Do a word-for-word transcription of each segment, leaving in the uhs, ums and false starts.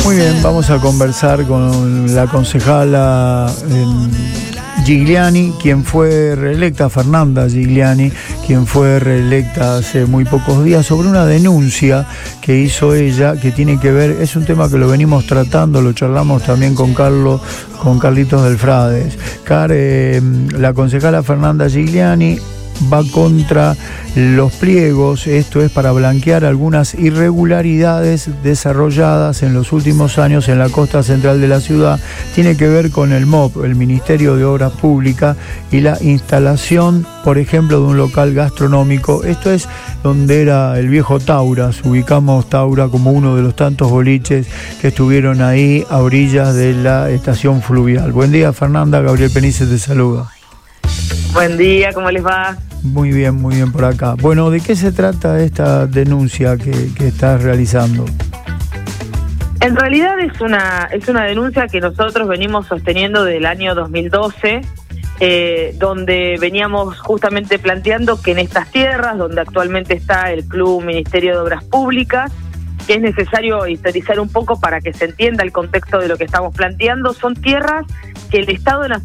Muy bien, vamos a conversar con la concejala eh, Gigliani, quien fue reelecta, Fernanda Gigliani, quien fue reelecta hace muy pocos días, sobre una denuncia que hizo ella, que tiene que ver, es un tema que lo venimos tratando, lo charlamos también con Carlos, con Carlitos del Frades. Car, eh, la concejala Fernanda Gigliani va contra los pliegos, esto es para blanquear algunas irregularidades desarrolladas en los últimos años en la costa central de la ciudad. Tiene que ver con el M O P, el Ministerio de Obras Públicas, y la instalación, por ejemplo, de un local gastronómico. Esto es donde era el viejo Tauras. Ubicamos Taura como uno de los tantos boliches que estuvieron ahí a orillas de la estación fluvial. Buen día, Fernanda. Gabriel Penice te saluda. Buen día, ¿cómo les va? Muy bien, muy bien por acá. Bueno, ¿de qué se trata esta denuncia que, que estás realizando? En realidad es una es una denuncia que nosotros venimos sosteniendo desde el año dos mil doce, eh, donde veníamos justamente planteando que en estas tierras, donde actualmente está el Club Ministerio de Obras Públicas, que es necesario historizar un poco para que se entienda el contexto de lo que estamos planteando, son tierras que el Estado de la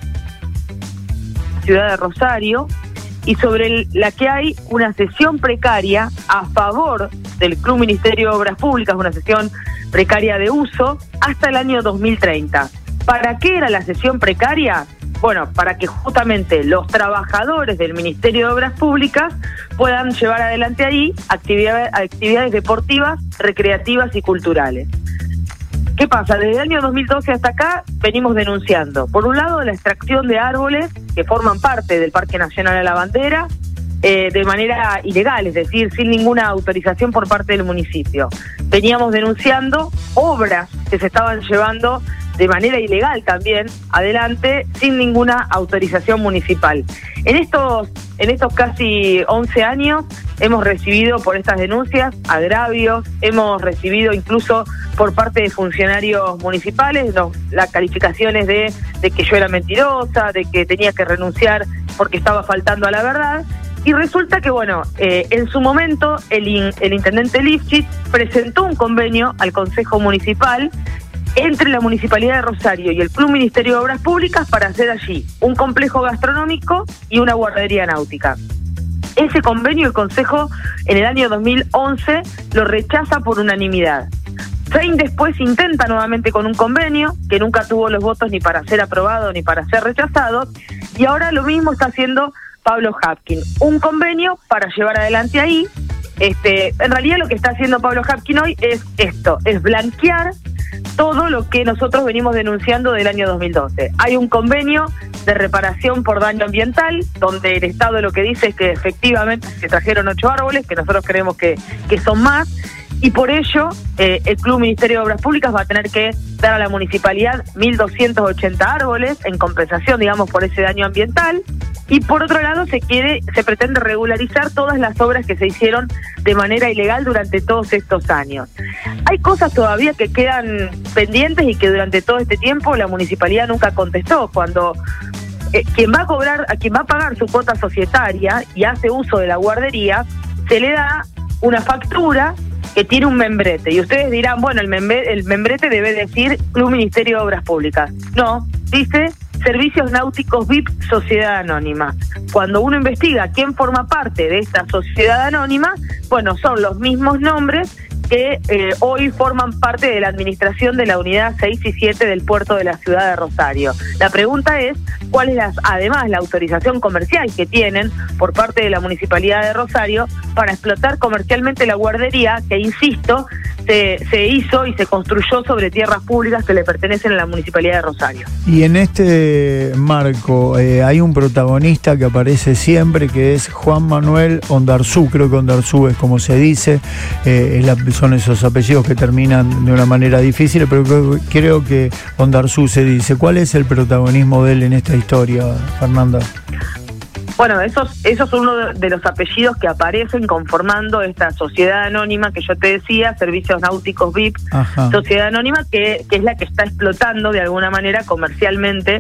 ciudad de Rosario, y sobre el, la que hay una cesión precaria a favor del Club Ministerio de Obras Públicas, una cesión precaria de uso, hasta el año dos mil treinta. ¿Para qué era la cesión precaria? Bueno, para que justamente los trabajadores del Ministerio de Obras Públicas puedan llevar adelante ahí actividades, actividades deportivas, recreativas y culturales. ¿Qué pasa? Desde el año dos mil doce hasta acá venimos denunciando, por un lado, la extracción de árboles que forman parte del Parque Nacional de la Bandera eh, de manera ilegal, es decir, sin ninguna autorización por parte del municipio. Veníamos denunciando obras que se estaban llevando de manera ilegal también adelante, sin ninguna autorización municipal. En estos, en estos casi once años hemos recibido por estas denuncias agravios, hemos recibido incluso por parte de funcionarios municipales no, las calificaciones de, de que yo era mentirosa, de que tenía que renunciar porque estaba faltando a la verdad. Y resulta que, bueno, eh, en su momento el, in, el intendente Lifchitz presentó un convenio al Consejo Municipal entre la Municipalidad de Rosario y el Club Ministerio de Obras Públicas para hacer allí un complejo gastronómico y una guardería náutica. Ese convenio el Consejo en el año dos mil once lo rechaza por unanimidad. Fein después intenta nuevamente con un convenio que nunca tuvo los votos ni para ser aprobado ni para ser rechazado, y ahora lo mismo está haciendo Pablo Hapkin, un convenio para llevar adelante ahí. Este, en realidad lo que está haciendo Pablo Hapkin hoy es esto, es blanquear todo lo que nosotros venimos denunciando del año dos mil doce. Hay un convenio de reparación por daño ambiental, donde el Estado lo que dice es que efectivamente se trajeron ocho árboles, que nosotros creemos que, que son más, y por ello eh, el Club Ministerio de Obras Públicas va a tener que dar a la municipalidad mil doscientos ochenta árboles en compensación, digamos, por ese daño ambiental. Y por otro lado se quiere, se pretende regularizar todas las obras que se hicieron de manera ilegal durante todos estos años. Hay cosas todavía que quedan pendientes y que durante todo este tiempo la municipalidad nunca contestó. Cuando eh, quien va a cobrar, a quien va a pagar su cuota societaria y hace uso de la guardería, se le da una factura que tiene un membrete. Y ustedes dirán, bueno, el, membre, el membrete debe decir Club Ministerio de Obras Públicas. No, dice Servicios Náuticos V I P Sociedad Anónima. Cuando uno investiga quién forma parte de esta sociedad anónima, bueno, son los mismos nombres que eh, hoy forman parte de la administración de la unidad seis y siete del puerto de la ciudad de Rosario. La pregunta es, ¿cuál es las, además la autorización comercial que tienen por parte de la Municipalidad de Rosario para explotar comercialmente la guardería que, insisto, se, se hizo y se construyó sobre tierras públicas que le pertenecen a la Municipalidad de Rosario? Y en este marco eh, hay un protagonista que aparece siempre, que es Juan Manuel Ondarzú. Creo que Ondarzú es como se dice, eh, es la, son esos apellidos que terminan de una manera difícil, pero creo, creo que Ondarzú se dice. ¿Cuál es el protagonismo de él en esta historia, Fernanda? Bueno, esos, esos son uno de los apellidos que aparecen conformando esta sociedad anónima que yo te decía, Servicios Náuticos V I P, Ajá. Sociedad Anónima, que, que es la que está explotando de alguna manera comercialmente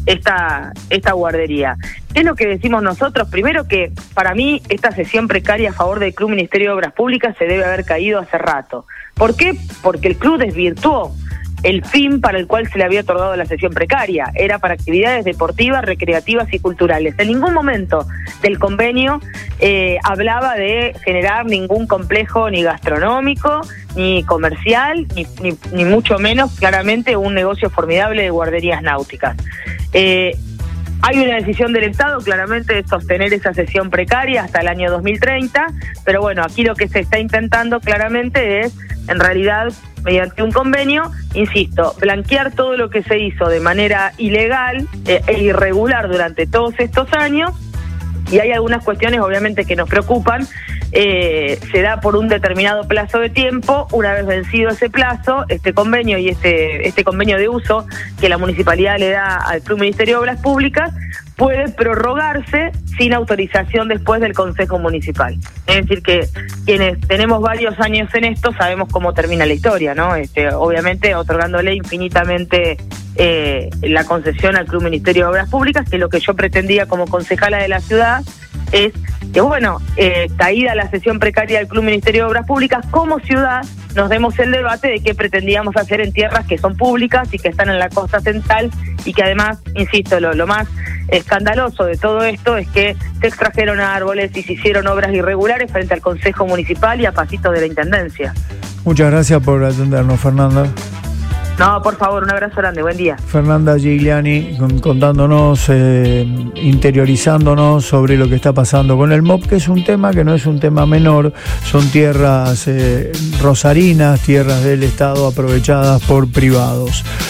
esta, esta guardería. ¿Qué es lo que decimos nosotros? Primero que para mí esta cesión precaria a favor del Club Ministerio de Obras Públicas se debe haber caído hace rato. ¿Por qué? Porque el club desvirtuó el fin para el cual se le había otorgado la cesión precaria. Era para actividades deportivas, recreativas y culturales. En ningún momento del convenio eh, hablaba de generar ningún complejo ni gastronómico, ni comercial, ni, ni, ni mucho menos, claramente, un negocio formidable de guarderías náuticas. Eh, Hay una decisión del Estado, claramente, de sostener esa cesión precaria hasta el año dos mil treinta, pero bueno, aquí lo que se está intentando claramente es, en realidad, mediante un convenio, insisto, blanquear todo lo que se hizo de manera ilegal eh, e irregular durante todos estos años, y hay algunas cuestiones, obviamente, que nos preocupan. Eh, se da por un determinado plazo de tiempo. Una vez vencido ese plazo, este convenio y este, este convenio de uso que la municipalidad le da al Club Ministerio de Obras Públicas puede prorrogarse sin autorización después del Consejo Municipal. Es decir, que quienes tenemos varios años en esto sabemos cómo termina la historia, ¿no? Este, obviamente otorgándole infinitamente eh, la concesión al Club Ministerio de Obras Públicas, que lo que yo pretendía como concejala de la ciudad es que, bueno, eh, caída la cesión precaria del Club Ministerio de Obras Públicas, como ciudad nos demos el debate de qué pretendíamos hacer en tierras que son públicas y que están en la costa central, y que además, insisto, lo, lo más escandaloso de todo esto es que se extrajeron árboles y se hicieron obras irregulares frente al Consejo Municipal y a pasitos de la Intendencia. Muchas gracias por atendernos, Fernanda. No, por favor, un abrazo grande, buen día. Fernanda Gigliani contándonos, eh, interiorizándonos sobre lo que está pasando con el M O P, que es un tema que no es un tema menor. Son tierras eh, rosarinas, tierras del Estado aprovechadas por privados.